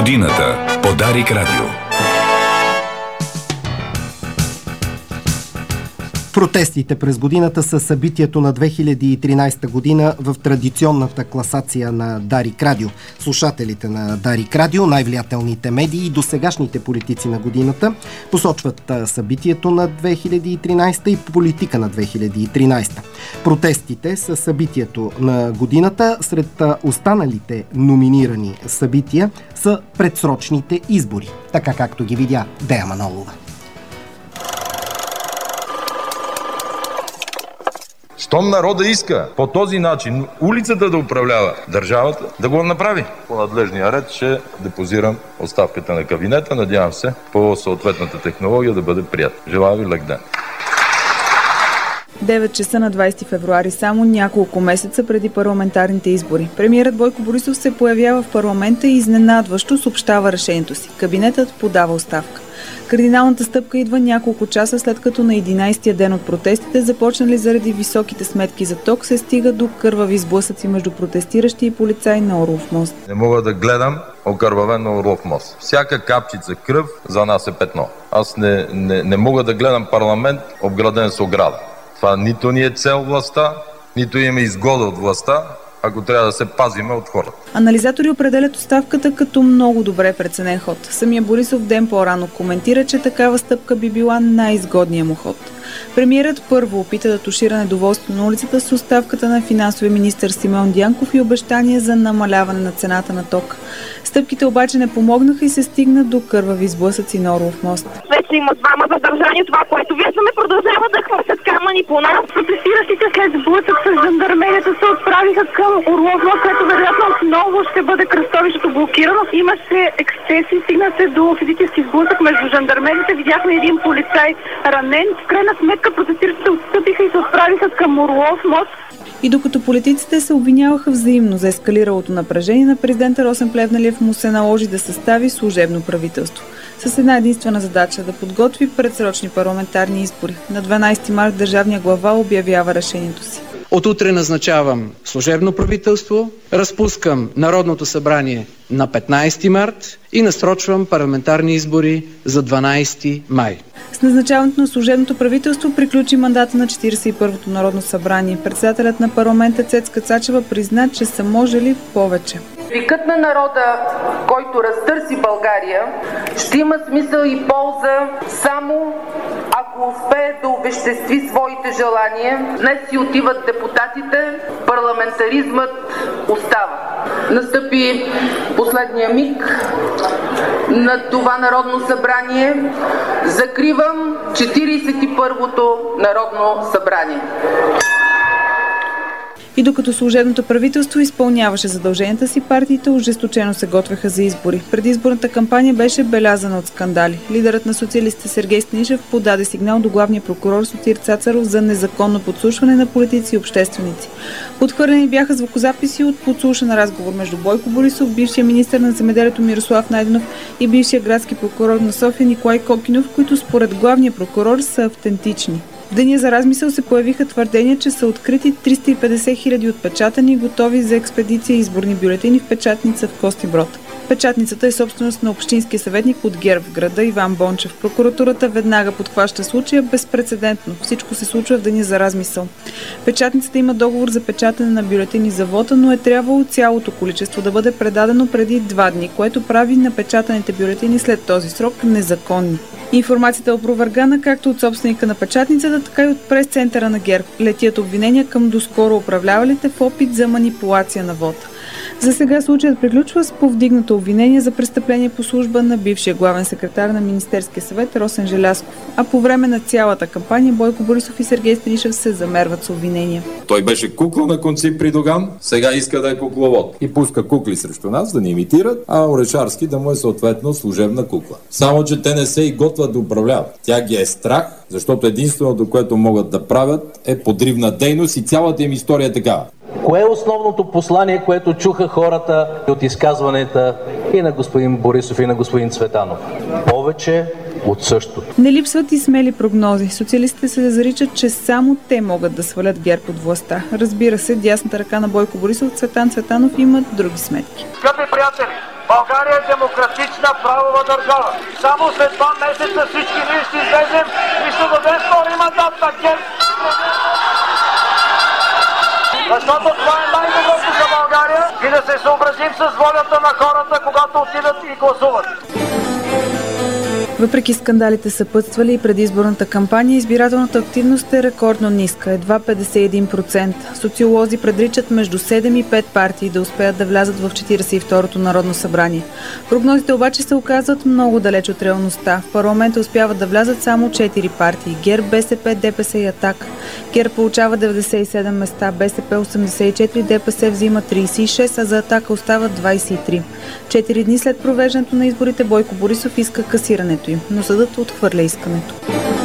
годината по Дарик Радио. Протестите през годината са събитието на 2013 година в традиционната класация на Дарик Радио. Слушателите на Дарик Радио, най-влиятелните медии и досегашните политици на годината посочват събитието на 2013 и политика на 2013. Протестите са събитието на годината. Сред останалите номинирани събития са предсрочните избори, така както ги видя Дея Манолова. Щом народа иска по този начин улицата да управлява държавата, да го направи. По надлежния ред ще депозирам оставката на кабинета. Надявам се по съответната технология да бъде прият. Желая ви лек ден. 9 часа на 20 февруари, само няколко месеца преди парламентарните избори. Премиерът Бойко Борисов се появява в парламента и изненадващо съобщава решението си. Кабинетът подава оставка. Кардиналната стъпка идва няколко часа след като на 11-тия ден от протестите, започнали заради високите сметки за ток, се стига до кървави сблъсъци между протестиращи и полицаи на Орлов мост. Не мога да гледам окървавен на Орлов мост. Всяка капчица кръв за нас е петно. Аз не мога да гледам парламент обграден с ограда. Това нито ни е цел властта, нито имаме изгода от властта, ако трябва да се пазиме от хората. Анализатори определят оставката като много добре преценен ход. Самия Борисов ден по-рано коментира, че такава стъпка би била най-изгодният му ход. Премиерът първо опита да тушира недоволството на улицата с оставката на финансовия министър Симеон Дянков и обещание за намаляване на цената на ток. Стъпките обаче не помогнаха и се стигна до кървави сблъсъци на Орлов мост. Вече има двама задържани. Това, което виждаме, продължава да хвърчат камъни по нас. Протестиращите след сблъсък с жандармерията се отправиха към Орлов мост, което вероятно отново ще бъде кръстовището блокирано. Имаше ексцесии, стигна се до физически сблъсък между жандармерите. Видяхме един полицай ранен. В крайна сметка протестиращите отстъпиха и се отправиха към Орлов мост. И докато политиците се обвиняваха взаимно за ескалиралото напрежение, на президента Росен Плевнелиев му се наложи да състави служебно правителство. С една единствена задача – да подготви предсрочни парламентарни избори. На 12 март държавния глава обявява решението си. От утре назначавам служебно правителство, разпускам Народното събрание на 15 март и насрочвам парламентарни избори за 12 май. С назначаването на служебното правителство приключи мандата на 41-то Народно събрание. Председателят на парламента Цецка Цачева призна, че са можели повече. Викът на народа, който разтърси България, ще има смисъл и полза само ако успее да обезществи своите желания. Днес си отиват депутатите, парламентаризмът остава. Настъпи последния миг на това Народно събрание. Закривам 41-то Народно събрание. И докато служебното правителство изпълняваше задълженията си, партиите ожесточено се готвеха за избори. Предизборната кампания беше белязана от скандали. Лидерът на социалистите Сергей Станишев подаде сигнал до главния прокурор Сотир Цацаров за незаконно подслушване на политици и общественици. Подхвърлени бяха звукозаписи от подслушан разговор между Бойко Борисов, бившия министър на земеделието Мирослав Найденов и бившия градски прокурор на София Николай Кокинов, които според главния прокурор са автентични. В деня за размисъл се появиха твърдения, че са открити 350 хиляди отпечатани, готови за експедиция изборни бюлетини в печатница в Костинброд. Печатницата е собственост на общинския съветник от ГЕРБ в града Иван Бончев. Прокуратурата веднага подхваща случая безпрецедентно. Всичко се случва в деня за размисъл. Печатницата има договор за печатане на бюлетини за вота, но е трябвало цялото количество да бъде предадено преди 2 дни, което прави напечатаните бюлетини след този срок незаконни. Информацията е опровергана както от собственика на печатницата, така и от прес-центъра на ГЕРБ. Летят обвинения към доскоро управлявалите в опит за манипулация на вота. За сега случаят приключва с повдигнато обвинение за престъпление по служба на бившия главен секретар на Министерския съвет Росен Желязков. А по време на цялата кампания Бойко Борисов и Сергей Станишев се замерват с обвинения. Той беше кукла на конци при Доган, сега иска да е кукловод. И пуска кукли срещу нас да ни имитират, а Орешарски да му е съответно служебна кукла. Само, че те не се и готвят да управляват. Тя ги е страх, защото единственото, което могат да правят е подривна дейност и цялата им история е такава. Кое е основното послание, което чуха хората от изказванията и на господин Борисов, и на господин Цветанов? Повече от същото. Не липсват и смели прогнози. Социалистите се заричат, че само те могат да свалят ГЕРБ от властта. Разбира се, дясната ръка на Бойко Борисов, Цветан Цветанов, имат други сметки. Скъпи приятели, България е демократична правова държава. Само след 2 месеца всички ние ще излезем и ще дадем втори мандат на ГЕРБ. Защото това е най-доброто за България и да се съобразим с волята на хората, когато отидат и гласуват. Въпреки скандалите съпътствали и предизборната кампания, избирателната активност е рекордно ниска, едва 51%. Социолози предричат между 7 и 5 партии да успеят да влязат в 42-то Народно събрание. Прогнозите обаче се оказват много далеч от реалността. В парламента успяват да влязат само 4 партии – ГЕРБ, БСП, ДПС и Атака. ГЕРБ получава 97 места, БСП 84, ДПС взима 36, а за Атака остават 23. 4 дни след провеждането на изборите Бойко Борисов иска касирането им, но съдът отхвърля искането.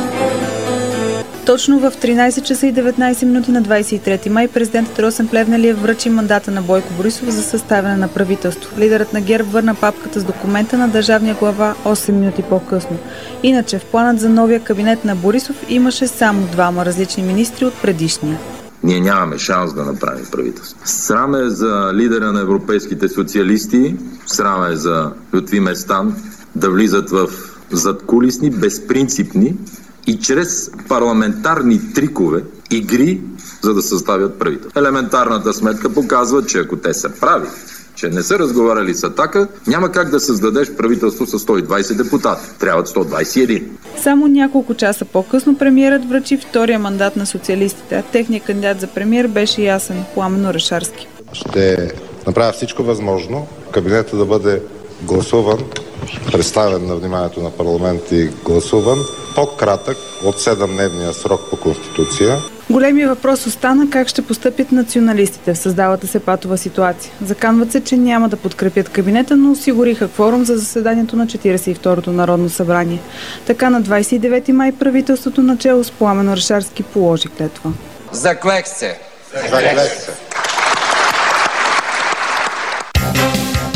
Точно в 13 часа и 19 минути на 23 май президентът Росен Плевнелиев връчи мандата на Бойко Борисов за съставяне на правителство. Лидерът на ГЕРБ върна папката с документа на държавния глава 8 минути по-късно. Иначе в планът за новия кабинет на Борисов имаше само 2 различни министри от предишния. Ние нямаме шанс да направим правителство. Срам е за лидера на европейските социалисти, срам е за Лютви Местан да влизат в задкулисни, безпринципни и чрез парламентарни трикове, игри, за да съставят правителство. Елементарната сметка показва, че ако те са прави, че не са разговаряли с Атака, няма как да създадеш правителство с 120 депутати. Трябват 121. Само няколко часа по-късно премиерът връчи втория мандат на социалистите, а техният кандидат за премиер беше ясен – Пламен Орешарски. Ще направя всичко възможно кабинета да бъде гласуван, представен на вниманието на парламент и гласуван по-кратък от 7-дневния срок по Конституция. Големият въпрос остана как ще постъпят националистите в създалата се патова ситуация. Заканват се, че няма да подкрепят кабинета, но осигуриха кворум за заседанието на 42-то Народно събрание. Така на 29 май правителството начело с Пламен Орешарски положи клетва. Заклех се! Заклех се!